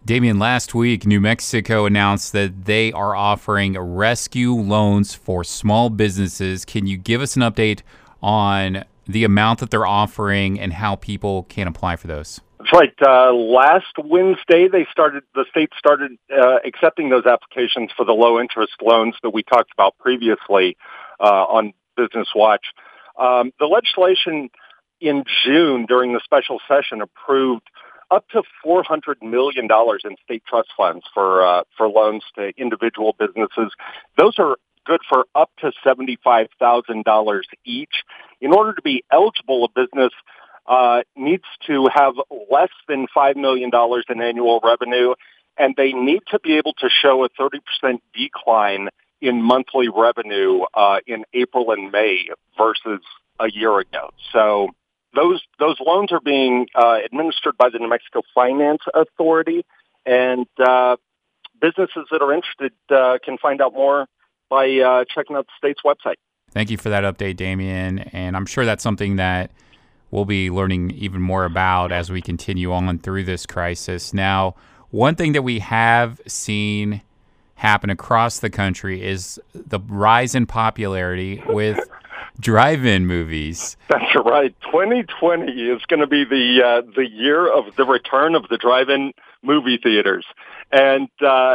Damien, last week, New Mexico announced that they are offering rescue loans for small businesses. Can you give us an update on the amount that they're offering and how people can apply for those? That's right. Last Wednesday, the state started accepting those applications for the low-interest loans that we talked about previously on Business Watch. The legislation in June during the special session approved up to $400 million in state trust funds for loans to individual businesses. Those are good for up to $75,000 each. In order to be eligible, a business needs to have less than $5 million in annual revenue, and they need to be able to show a 30% decline in monthly revenue in April and May versus a year ago. So those loans are being administered by the New Mexico Finance Authority, and businesses that are interested can find out more by checking out the state's website. Thank you for that update, Damien, and I'm sure that's something that we'll be learning even more about as we continue on through this crisis. Now, one thing that we have seen happen across the country is the rise in popularity with drive-in movies. That's right. 2020 is going to be the year of the return of the drive-in movie theaters. And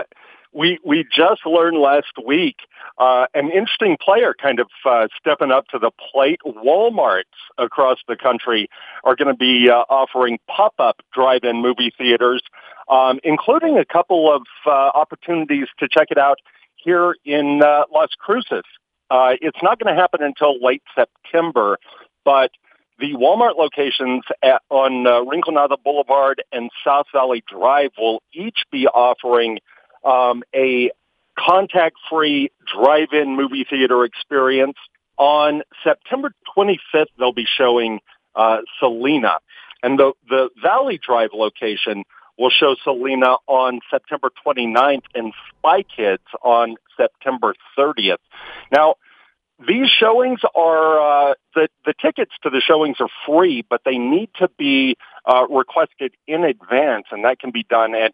we just learned last week an interesting player kind of stepping up to the plate. Walmarts across the country are going to be offering pop-up drive-in movie theaters, including a couple of opportunities to check it out here in Las Cruces. It's not going to happen until late September, but the Walmart locations on Rinconada Boulevard and South Valley Drive will each be offering a contact-free drive-in movie theater experience. On September 25th, they'll be showing Selena, and the Valley Drive location will show Selena on September 29th and Spy Kids on September 30th. Now, these showings are, the tickets to the showings are free, but they need to be requested in advance, and that can be done at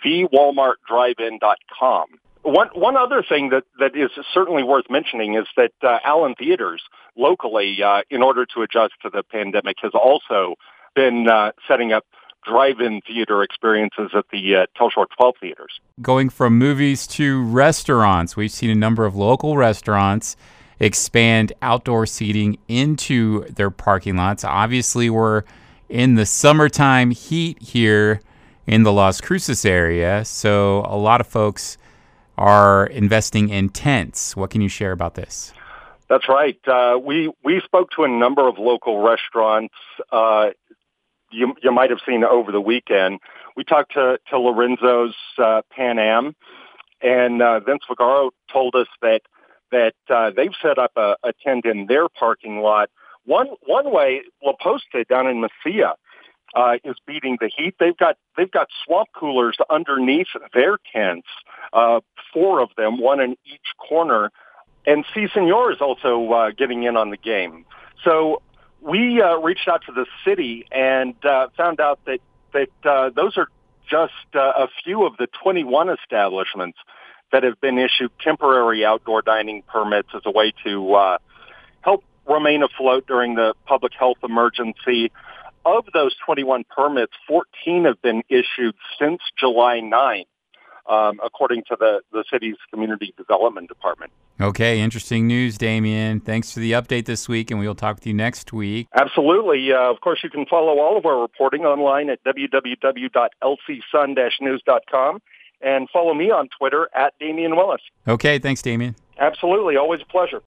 thewalmartdrivein.com. One other thing that is certainly worth mentioning is that Allen Theaters locally, in order to adjust to the pandemic, has also been setting up drive-in theater experiences at the Telshore 12 theaters. Going from movies to restaurants, we've seen a number of local restaurants expand outdoor seating into their parking lots. Obviously, we're in the summertime heat here in the Las Cruces area, so a lot of folks are investing in tents. What can you share about this? That's right. We spoke to a number of local restaurants. You might have seen over the weekend. We talked to Lorenzo's Pan Am, and Vince Vigaro told us that they've set up a tent in their parking lot. One way, La Posta down in Mesilla is beating the heat. They've got swamp coolers underneath their tents, 4 of them, one in each corner. And Si Senor is also getting in on the game. So we reached out to the city and found out that those are just a few of the 21 establishments that have been issued temporary outdoor dining permits as a way to help remain afloat during the public health emergency. Of those 21 permits, 14 have been issued since July 9th, according to the city's community development department. Okay, interesting news, Damien. Thanks for the update this week, and we will talk with you next week. Absolutely. Of course, you can follow all of our reporting online at www.lcsun-news.com and follow me on Twitter at Damian Willis. Okay, thanks, Damien. Absolutely. Always a pleasure.